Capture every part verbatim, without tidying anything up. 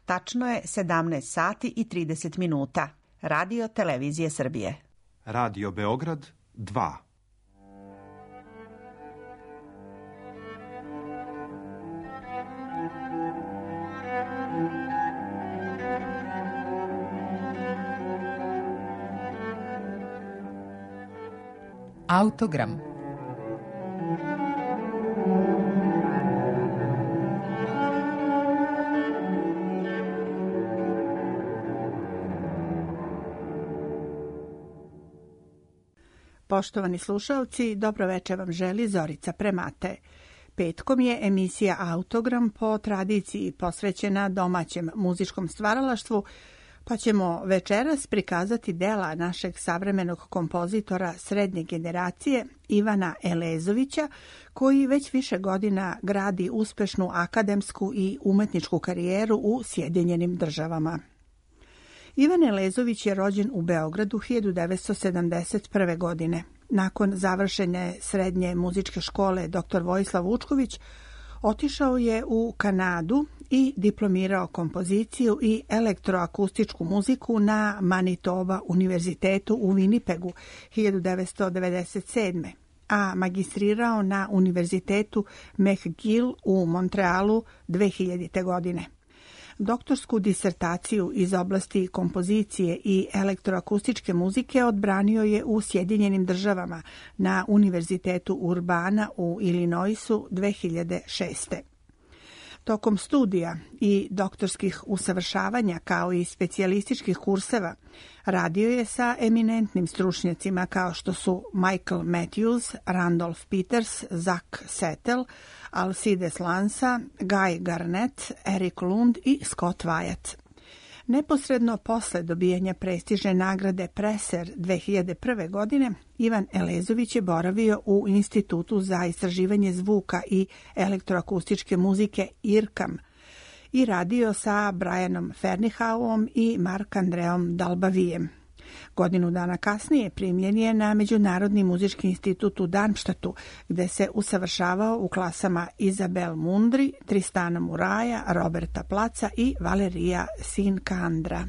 Tačno je sedamnaest sati i trideset minuta. Radio Televizije Srbije. Radio Beograd dva. Autogram. Poštovani slušalci, dobro večer vam želi Zorica Premate. Petkom je emisija Autogram po tradiciji posvećena domaćem muzičkom stvaralaštvu, pa ćemo večeras prikazati dela našeg savremenog kompozitora srednje generacije Ivana Elezovića, koji već više godina gradi uspešnu akademsku i umetničku karijeru u Sjedinjenim Državama. Ivan Elezović je rođen u Beogradu hiljadu devetsto sedamdeset prve. godine. Nakon završene srednje muzičke škole doktor Vojislav Vučković otišao je u Kanadu i diplomirao kompoziciju i elektroakustičku muziku na Manitoba univerzitetu u Winnipegu hiljadu devetsto devedeset sedme. a magistrirao na univerzitetu McGill u Montrealu dve hiljadite. godine. Doktorsku disertaciju iz oblasti kompozicije i elektroakustičke muzike odbranio je u Sjedinjenim Državama na Univerzitetu Urbana u Illinoisu dve hiljade šeste. Tokom studija i doktorskih usavršavanja kao i specijalističkih kurseva radio je sa eminentnim stručnjacima kao što su Michael Matthews, Randolph Peters, Zach Settel, Alcides Lanza, Guy Garnett, Eric Lund i Scott Wyatt. Neposredno posle dobijanja prestižne nagrade Presser dve hiljade prve. godine, Ivan Elezović je boravio u Institutu za istraživanje zvuka i elektroakustičke muzike I R C A M i radio sa Brianom Fernihauom i Marc-Andreom Dalbavijem. Godinu dana kasnije primljen je na Međunarodni muzički institut u Darmstadtu, gde se usavršavao u klasama Izabel Mundri, Tristana Muraja, Roberta Placa i Valerija Sinkandra.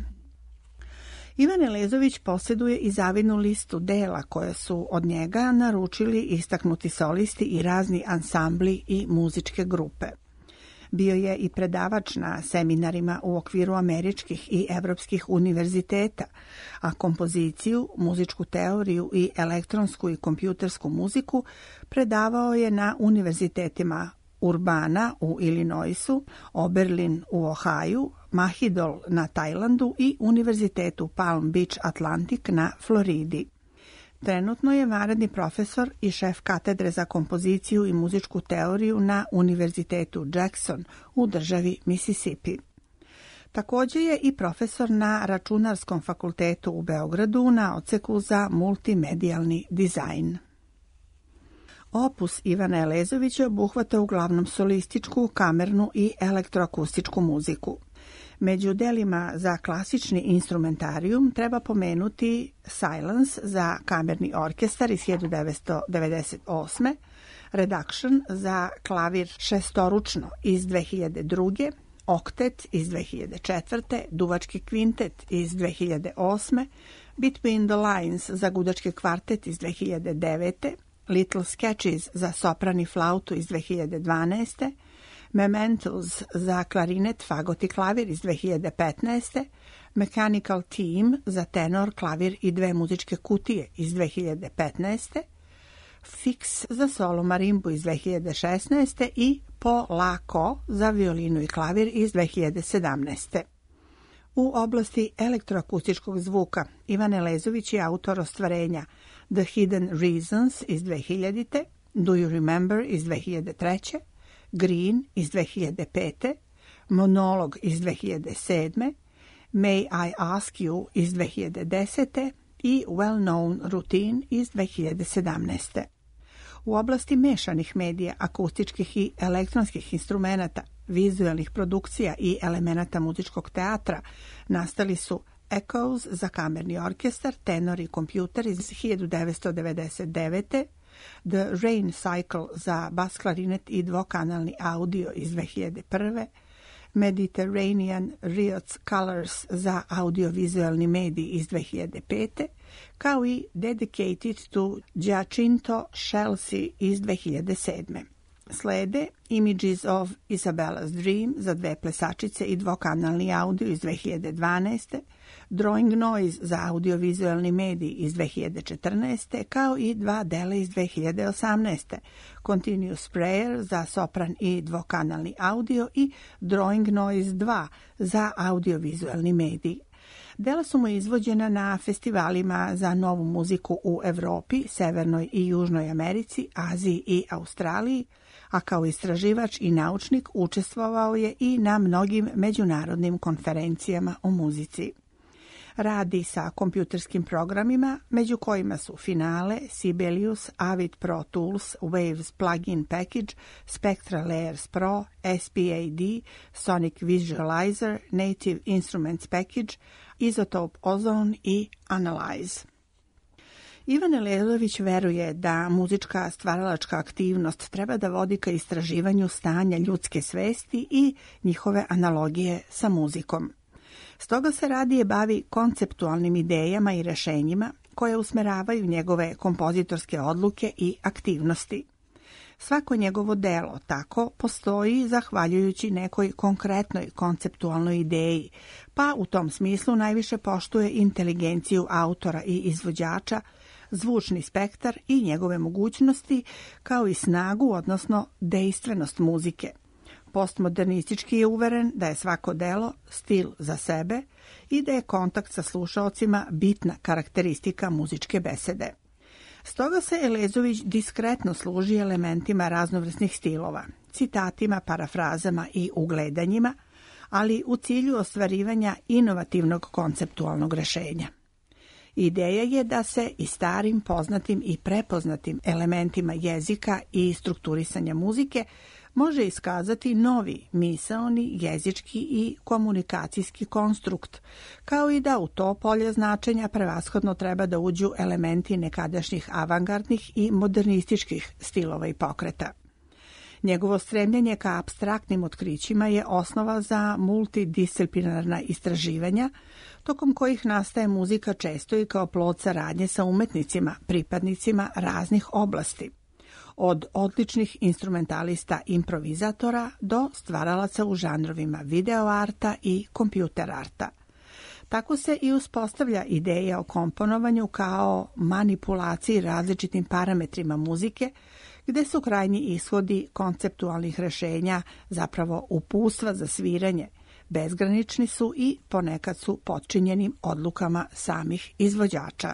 Ivan Elezović posjeduje i zavidnu listu dela koje su od njega naručili istaknuti solisti i razni ansambli i muzičke grupe. Bio je i predavač na seminarima u okviru američkih i evropskih univerziteta, a kompoziciju, muzičku teoriju i elektronsku i kompjutersku muziku predavao je na univerzitetima Urbana u Illinoisu, Oberlin u Ohaju, Mahidol na Tajlandu i Univerzitetu Palm Beach Atlantic na Floridi. Trenutno je vanredni profesor i šef katedre za kompoziciju i muzičku teoriju na Univerzitetu Jackson u državi Mississippi. Također je i profesor na Računarskom fakultetu u Beogradu na odseku za multimedijalni dizajn. Opus Ivana Elezovića obuhvata uglavnom solističku, kamernu i elektroakustičku muziku. Među delima za klasični instrumentarijum treba pomenuti Silence za kamerni orkestar iz hiljadu devetsto devedeset osme, Reduction za klavir šestoručno iz dve hiljade druge, Oktet iz dve hiljade četvrte, Duvački kvintet iz dve hiljade osme, Between the Lines za gudački kvartet iz dve hiljade devete, Little Sketches za soprani flautu iz dve hiljade dvanaeste, Mementos za klarinet, fagot i klavir iz dve hiljade petnaeste, Mechanical Theme za tenor, klavir i dve muzičke kutije iz dve hiljade petnaeste, Fix za solo marimbu iz dve hiljade šesnaeste i Po La Co za violinu i klavir iz dve hiljade sedamnaeste. U oblasti elektroakustičkog zvuka Ivan Elezović je autor ostvarenja The Hidden Reasons iz dve hiljadite, Do You Remember iz dve hiljade treće, Green iz dve hiljade pete, Monolog iz dve hiljade sedme, May I Ask You iz dve hiljade desete i Well Known Routine iz dve hiljade sedamnaeste. U oblasti mešanih medija, akustičkih i elektronskih instrumenata, vizualnih produkcija i elemenata muzičkog teatra nastali su Echoes za kamerni orkestar, tenor i kompjuter iz hiljadu devetsto devedeset devete, The Rain Cycle za bas klarinet i dvokanalni audio iz dve hiljade prve, Mediterranean Riots Colors za audiovizualni medij iz dve hiljade pete, kao i Dedicated to Giacinto Scelsi iz dve hiljade sedme. Slede Images of Isabella's Dream za dve plesačice i dvokanalni audio iz dve hiljade dvanaeste, Drawing Noise za audiovizualni medij iz dve hiljade četrnaeste, kao i dva dela iz dve hiljade osamnaeste, Continuous Prayer za sopran i dvokanalni audio i Drawing Noise dva za audiovizualni medij. Dela su mu izvođena na festivalima za novu muziku u Evropi, Severnoj i Južnoj Americi, Aziji i Australiji, a kao istraživač i naučnik učestvovao je i na mnogim međunarodnim konferencijama o muzici. Radi sa kompjuterskim programima, među kojima su Finale, Sibelius, Avid Pro Tools, Waves Plugin Package, Spectra Layers Pro, S P A D, Sonic Visualizer, Native Instruments Package, Isotope Ozone i Analyze. Ivan Elezović veruje da muzička stvaralačka aktivnost treba da vodi ka istraživanju stanja ljudske svesti i njihove analogije sa muzikom. Stoga se radije bavi konceptualnim idejama i rešenjima koje usmeravaju njegove kompozitorske odluke i aktivnosti. Svako njegovo delo tako postoji zahvaljujući nekoj konkretnoj konceptualnoj ideji, pa u tom smislu najviše poštuje inteligenciju autora i izvođača, zvučni spektar i njegove mogućnosti, kao i snagu, odnosno dejstvenost muzike. Postmodernistički je uveren da je svako delo stil za sebe i da je kontakt sa slušaocima bitna karakteristika muzičke besede. Stoga se Elezović diskretno služi elementima raznovrsnih stilova, citatima, parafrazama i ugledanjima, ali u cilju ostvarivanja inovativnog konceptualnog rešenja. Ideja je da se i starim, poznatim i prepoznatim elementima jezika i strukturisanja muzike može iskazati novi misaoni, jezički i komunikacijski konstrukt, kao i da u to polje značenja prevashodno treba da uđu elementi nekadašnjih avangardnih i modernističkih stilova i pokreta. Njegovo stremljenje ka apstraktnim otkrićima je osnova za multidisciplinarna istraživanja, tokom kojih nastaje muzika često i kao plod saradnje sa umetnicima, pripadnicima raznih oblasti, od odličnih instrumentalista improvizatora do stvaralaca u žanrovima video arta i kompjuter arta. Tako se i uspostavlja ideja o komponovanju kao manipulaciji različitim parametrima muzike, gde su krajnji ishodi konceptualnih rešenja zapravo uputstva za sviranje, bezgranični su i ponekad su potčinjenim odlukama samih izvođača.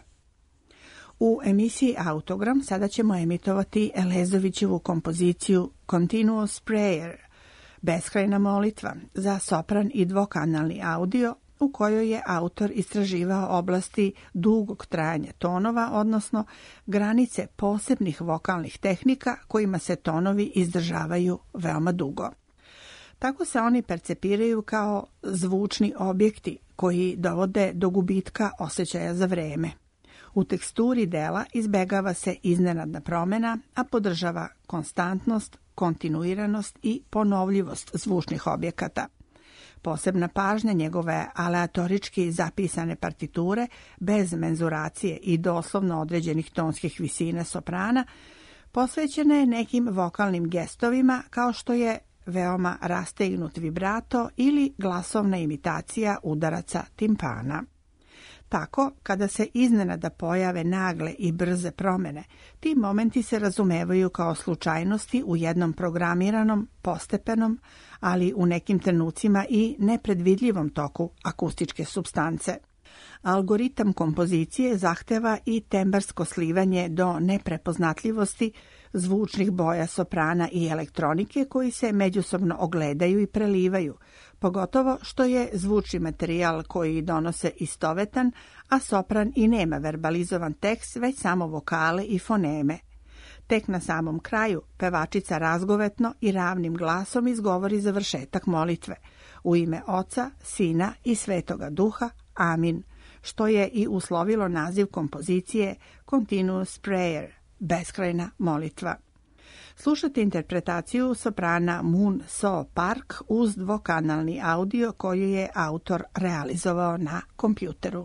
U emisiji Autogram sada ćemo emitovati Elezovićevu kompoziciju Continuous Prayer, beskrajna molitva, za sopran i dvokanalni audio, u kojoj je autor istraživao oblasti dugog trajanja tonova, odnosno granice posebnih vokalnih tehnika kojima se tonovi izdržavaju veoma dugo. Tako se oni percepiraju kao zvučni objekti koji dovode do gubitka osjećaja za vreme. U teksturi dela izbegava se iznenadna promjena, a podržava konstantnost, kontinuiranost i ponovljivost zvučnih objekata. Posebna pažnja njegove aleatorički zapisane partiture, bez menzuracije i doslovno određenih tonskih visina soprana, posvećena je nekim vokalnim gestovima kao što je veoma rastegnut vibrato ili glasovna imitacija udaraca timpana. Tako, kada se iznenada pojave nagle i brze promjene, ti momenti se razumevaju kao slučajnosti u jednom programiranom, postepenom, ali u nekim trenucima i nepredvidljivom toku akustičke supstance. Algoritam kompozicije zahteva i tembarsko slivanje do neprepoznatljivosti zvučnih boja soprana i elektronike koji se međusobno ogledaju i prelivaju, pogotovo što je zvučni materijal koji donose istovetan, a sopran i nema verbalizovan tekst, već samo vokale i foneme. Tek na samom kraju pevačica razgovetno i ravnim glasom izgovori završetak molitve u ime Oca, Sina i Svetoga Duha, Amin, što je i uslovilo naziv kompozicije Continuous Prayer, beskrajna molitva. Slušate interpretaciju soprana Moon So Park uz dvokanalni audio koju je autor realizovao na kompjuteru.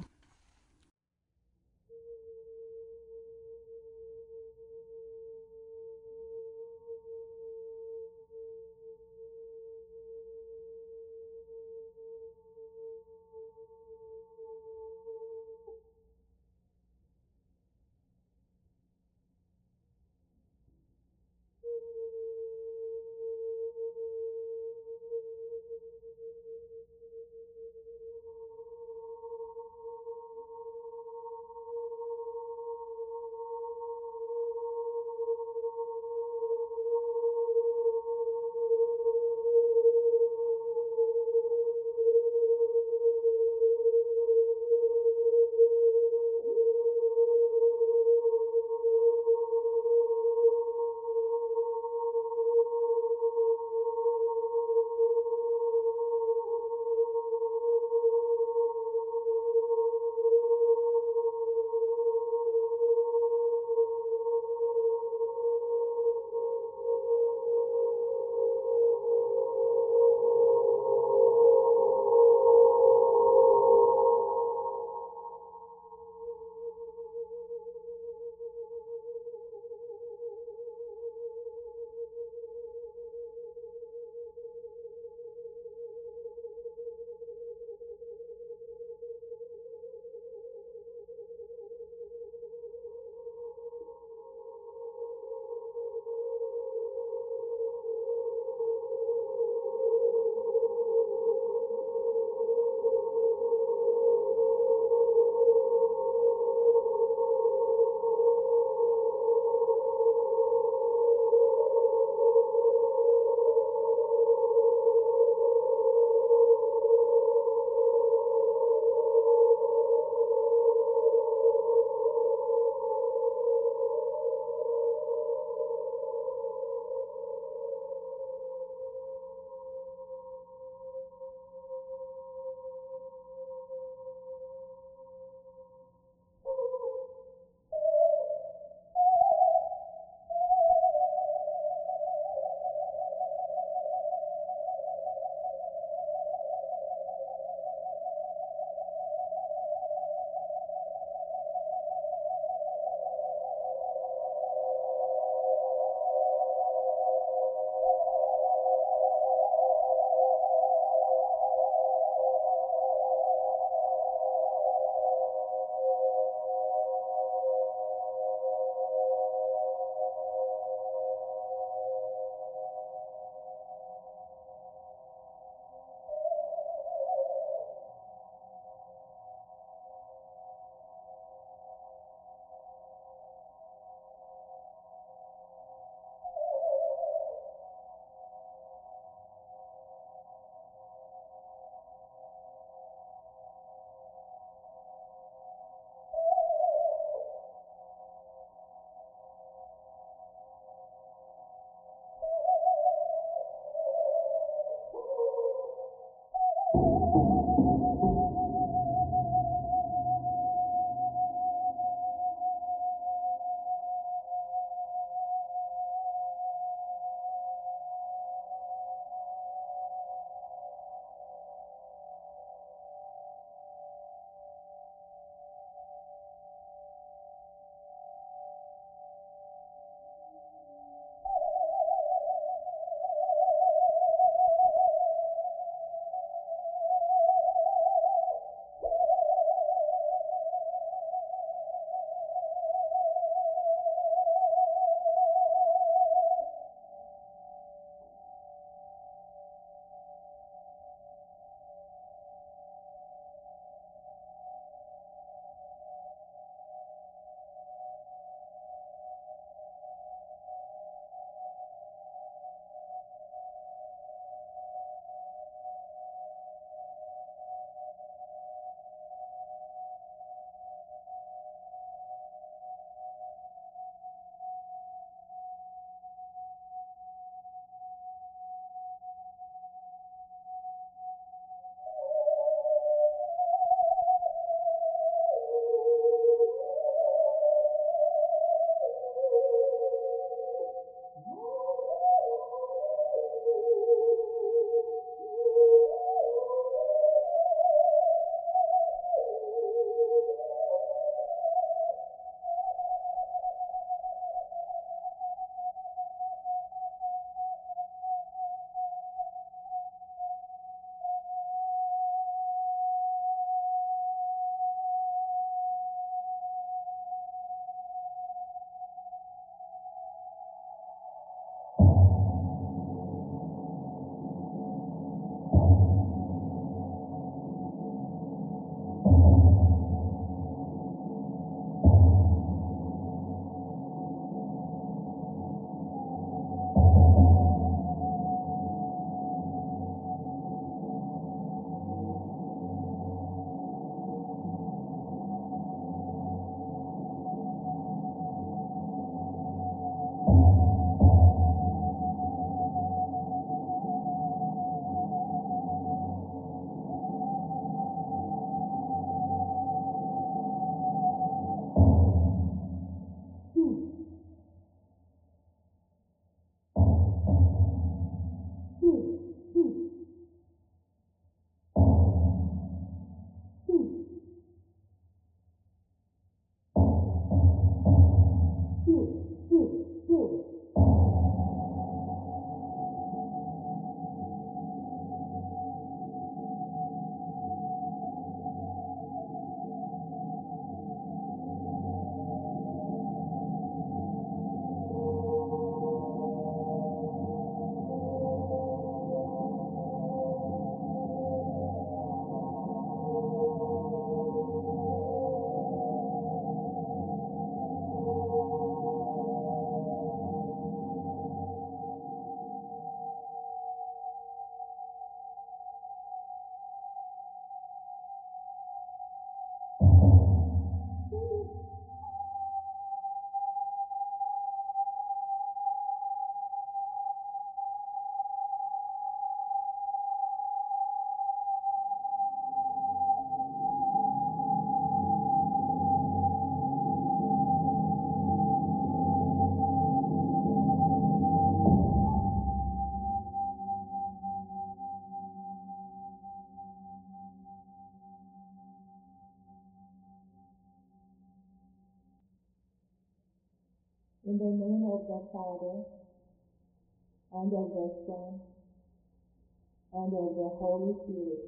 In the name of the Father, and of the Son, and of the Holy Spirit.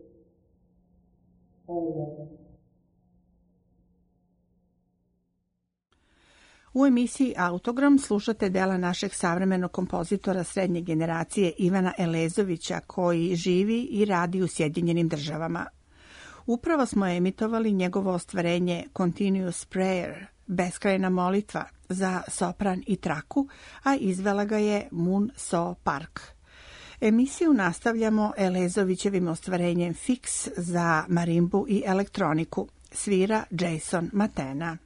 Amen. U emisiji Autogram slušate dela našeg savremenog kompozitora srednje generacije Ivana Elezovića, koji živi i radi u Sjedinjenim Državama. Upravo smo emitovali njegovo ostvarenje Continuous Prayer, beskrajna molitva, za sopran i traku, a izvela ga je Moon So Park. Emisiju nastavljamo Elezovićevim ostvarenjem Fix za marimbu i elektroniku. Svira Jason Matena.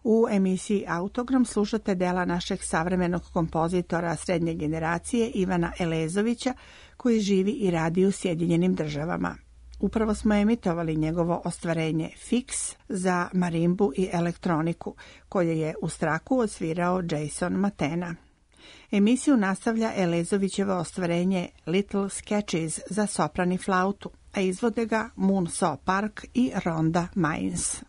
U emisiji Autogram slušate dela našeg savremenog kompozitora srednje generacije Ivana Elezovića, koji živi i radi u Sjedinjenim Državama. Upravo smo emitovali njegovo ostvarenje Fix za marimbu i elektroniku, koje je u Straku odsvirao Jason Matena. Emisiju nastavlja Elezovićevo ostvarenje Little Sketches za sopran i flautu, a izvode ga Moonsaw Park i Rhonda Mines.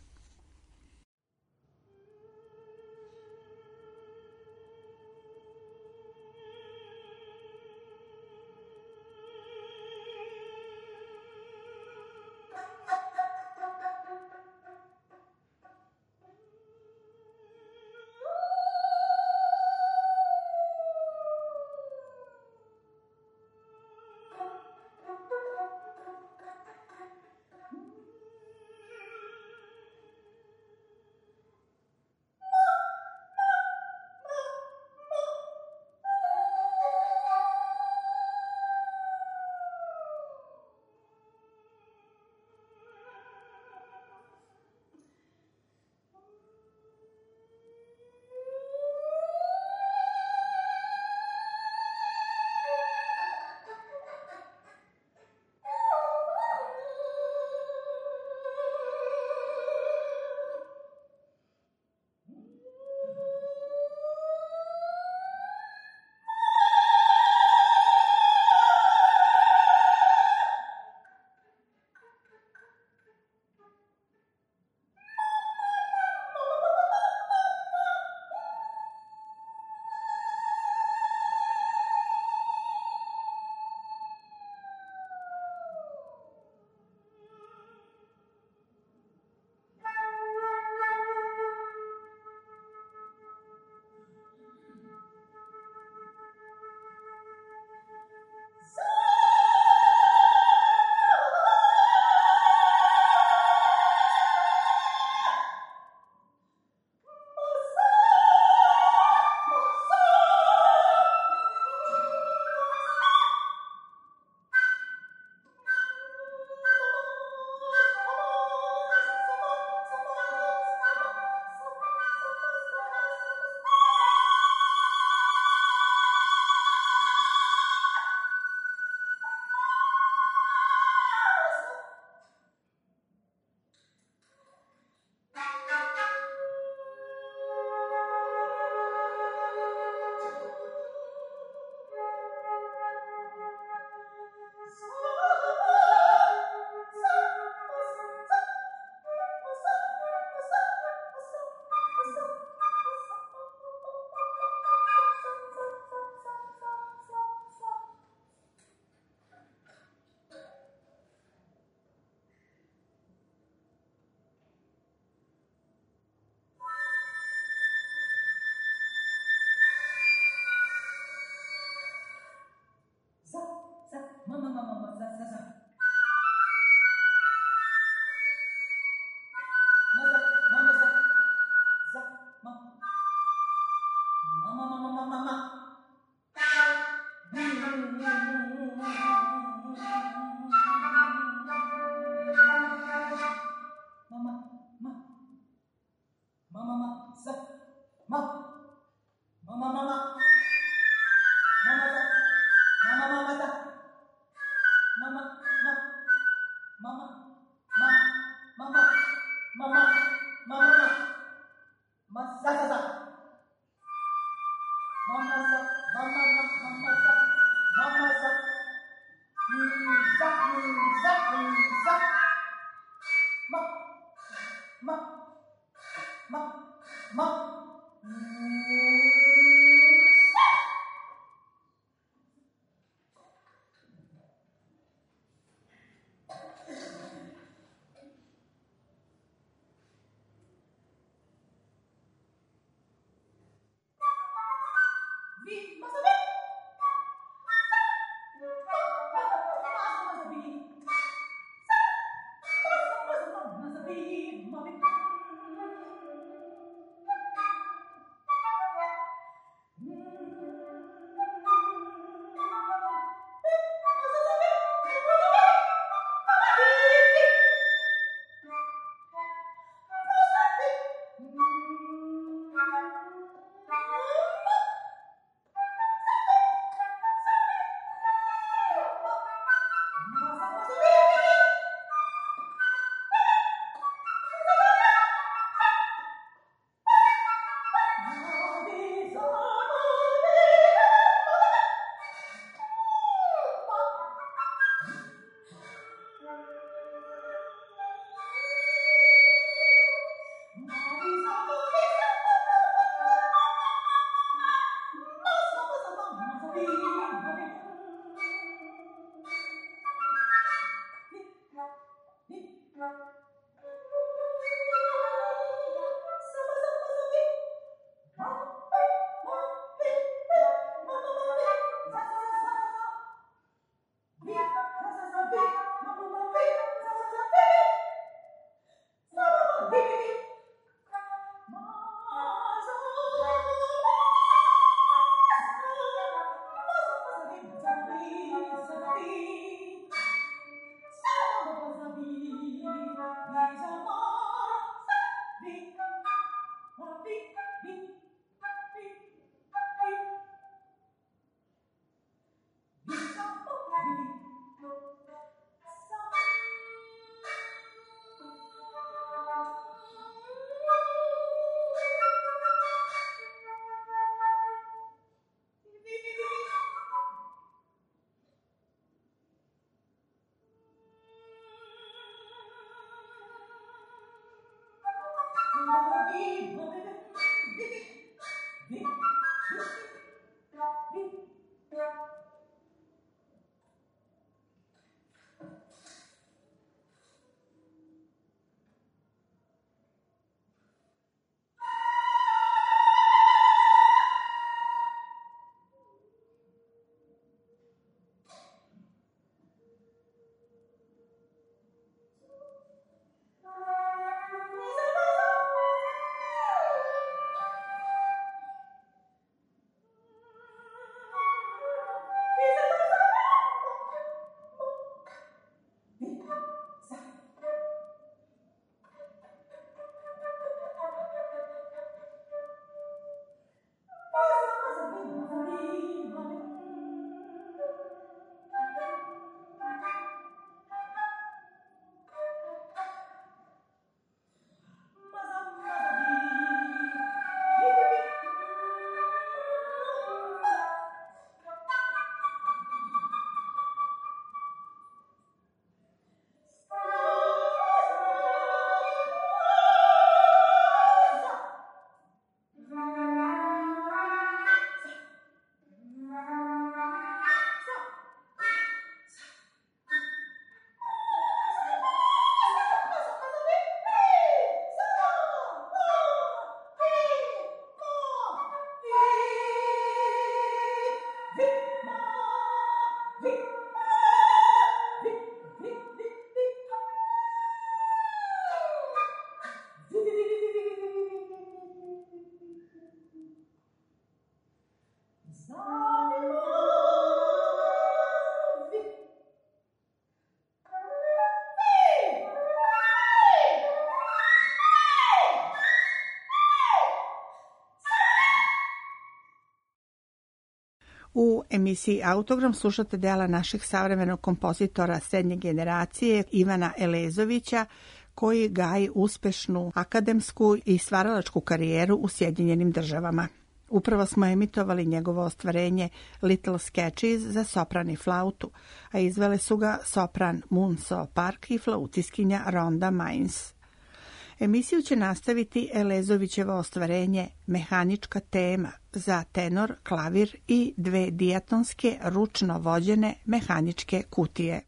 U emisiji Autogram slušate dela naših savremenog kompozitora srednje generacije Ivana Elezovića, koji gaji uspešnu akademsku i stvaralačku karijeru u Sjedinjenim Državama. Upravo smo emitovali njegovo ostvarenje Little Sketches za sopran i flautu, a izvele su ga sopran Munso Park i flautiskinja Rhonda Mines. Emisiju će nastaviti Elezovićevo ostvarenje Mehanička tema za tenor, klavir i dve dijatonske ručno vođene mehaničke kutije.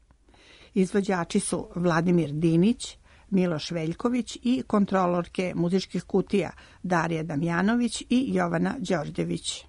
Izvođači su Vladimir Dinić, Miloš Veljković i kontrolorke muzičkih kutija Darija Damjanović i Jovana Đorđević.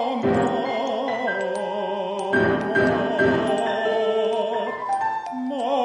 More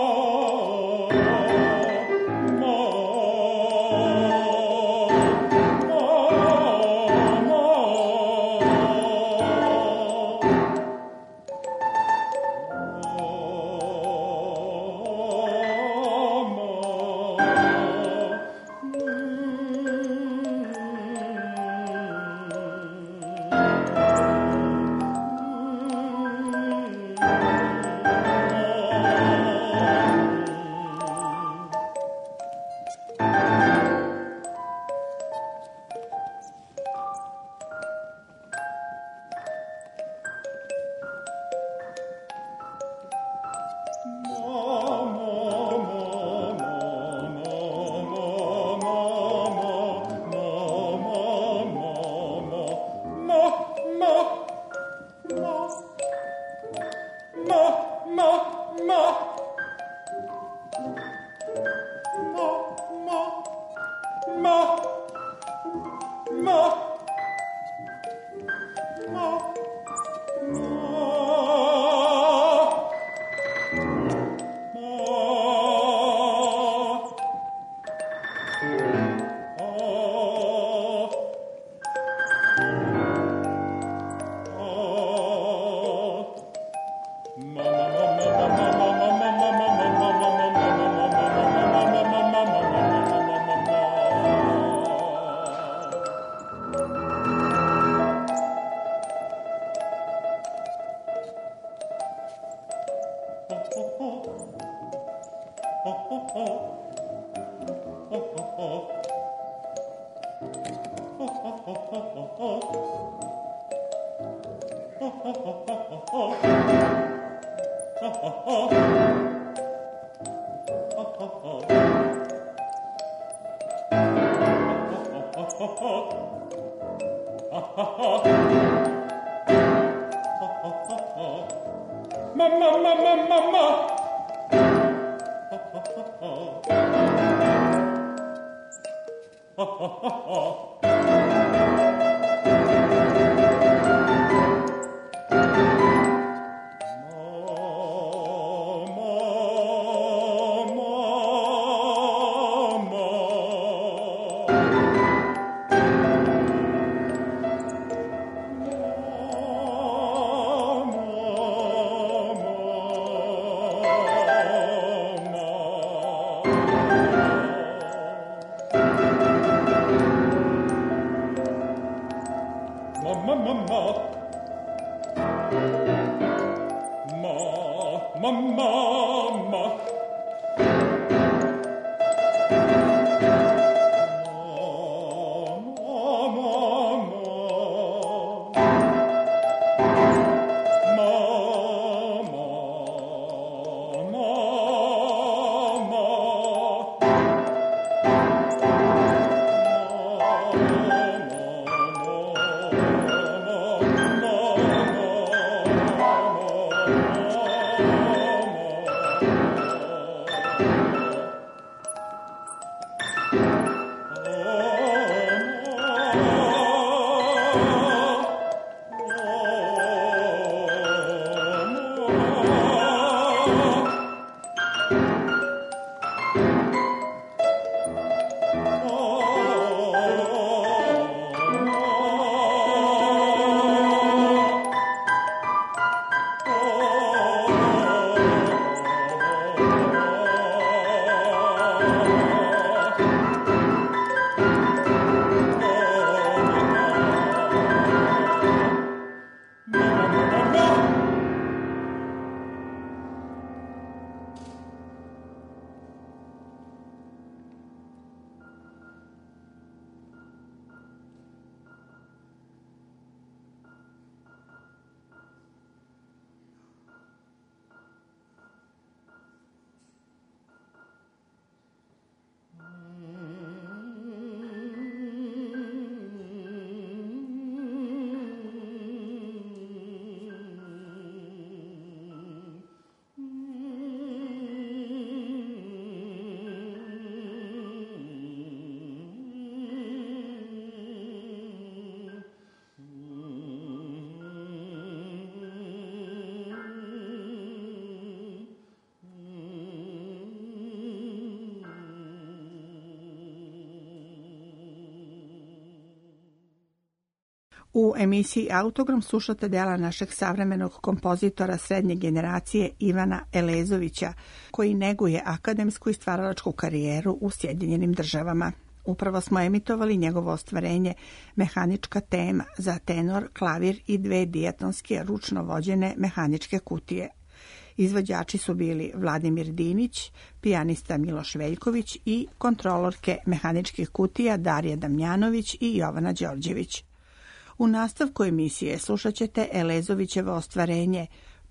U emisiji Autogram slušate dela našeg savremenog kompozitora srednje generacije Ivana Elezovića, koji neguje akademsku i stvaralačku karijeru u Sjedinjenim Državama. Upravo smo emitovali njegovo ostvarenje Mehanička tema za tenor, klavir i dve dijatonske ručno vođene mehaničke kutije. Izvođači su bili Vladimir Dinić, pijanista Miloš Veljković i kontrolorke mehaničkih kutija Darija Damjanović i Jovana Đorđević. U nastavku emisije slušat ćete Elezovićevo ostvarenje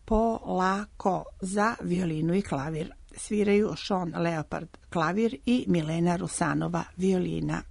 Polako za violinu i klavir. Sviraju Sean Leopard klavir i Milena Rusanova violina.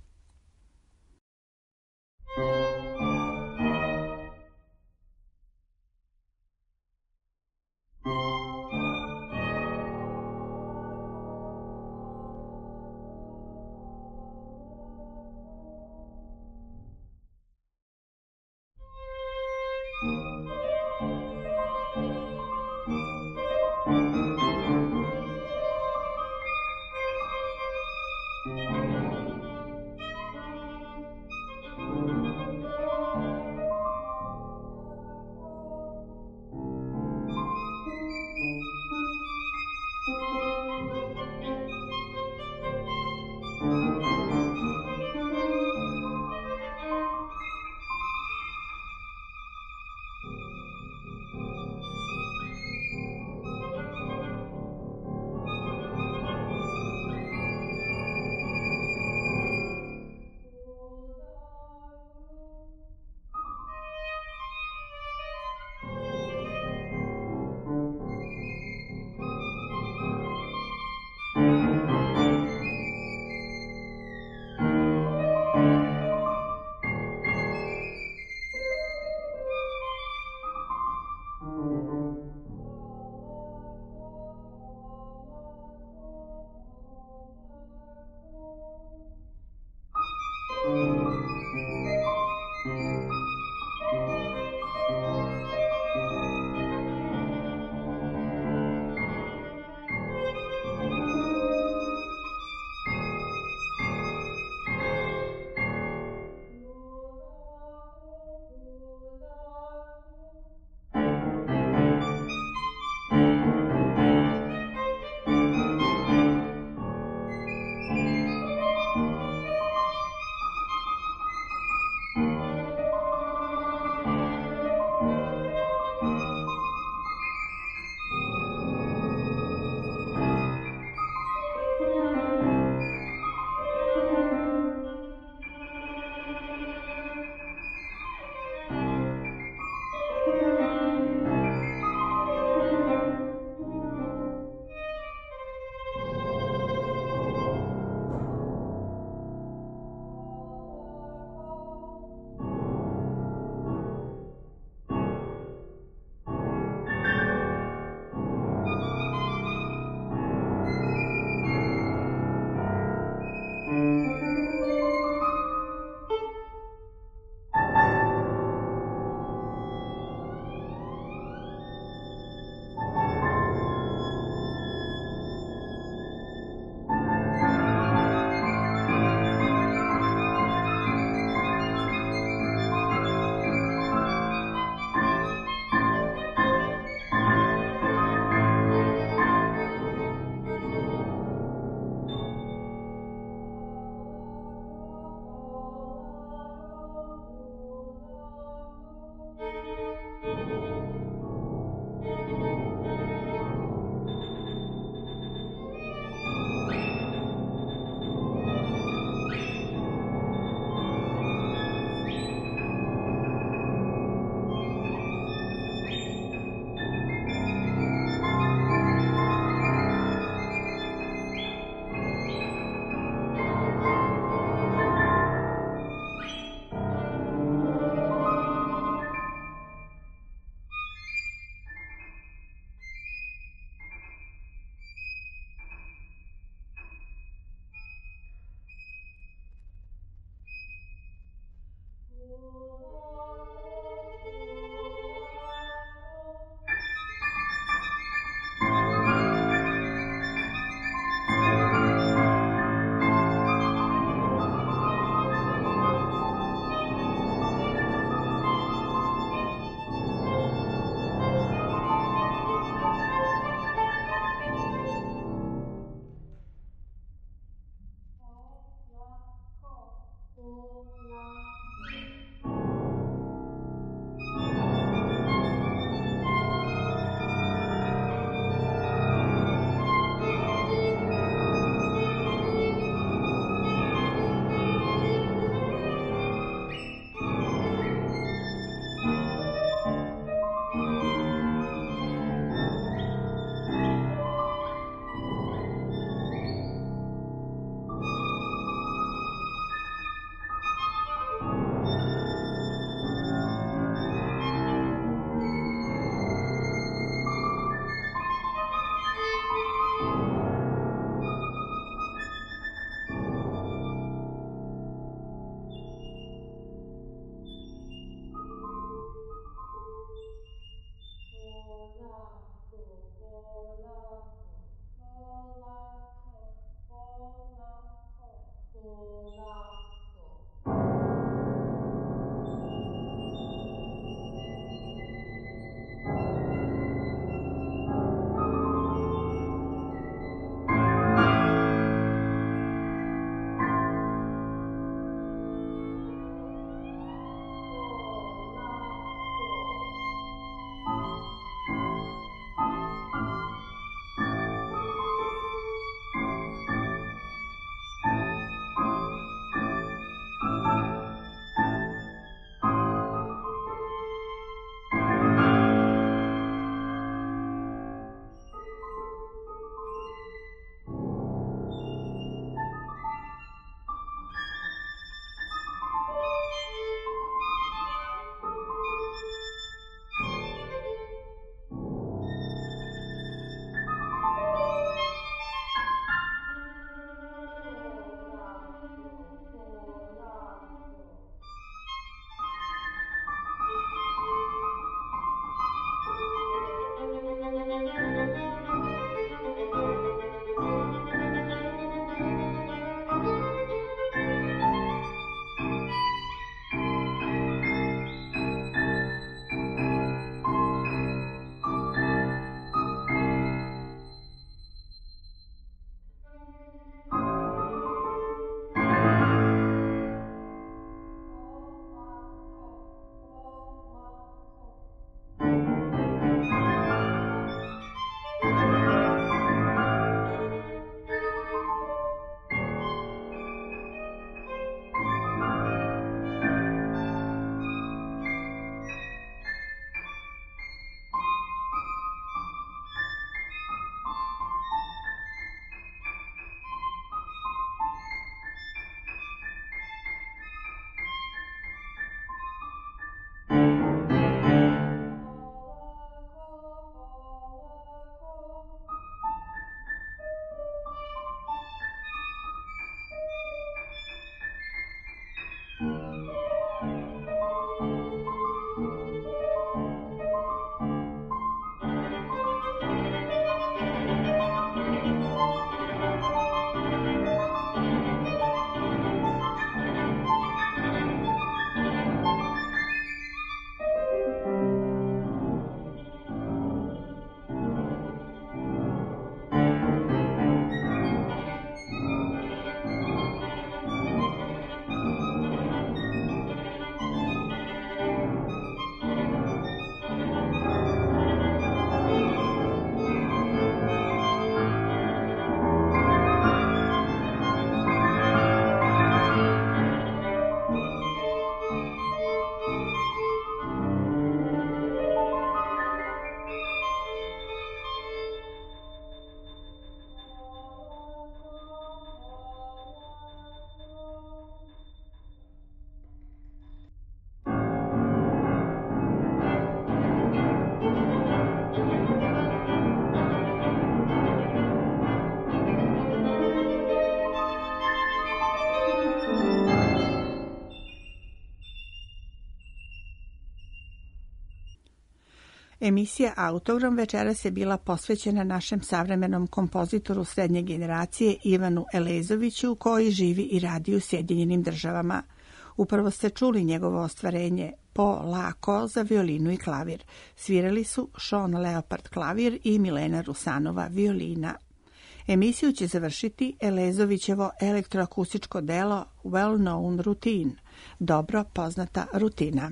Emisija Autogram večeras je bila posvećena našem savremenom kompozitoru srednje generacije Ivanu Elezoviću, koji živi i radi u Sjedinjenim Državama. Upravo ste čuli njegovo ostvarenje Po Lako za violinu i klavir. Svirali su Sean Leopard klavir i Milena Rusanova violina. Emisiju će završiti Elezovićevo elektroakustičko delo Well Known Routine, dobro poznata rutina.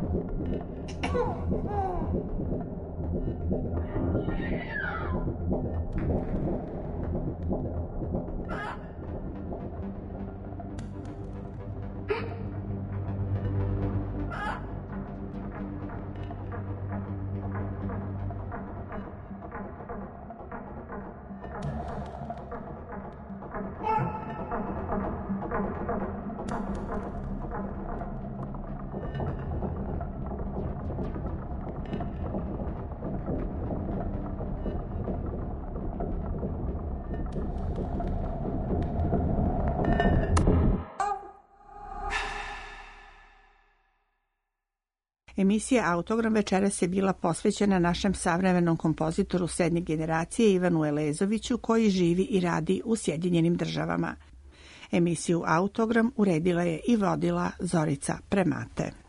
Emisija Autogram večeras je bila posvećena našem savremenom kompozitoru srednje generacije Ivanu Elezoviću, koji živi i radi u Sjedinjenim Državama. Emisiju Autogram uredila je i vodila Zorica Premate.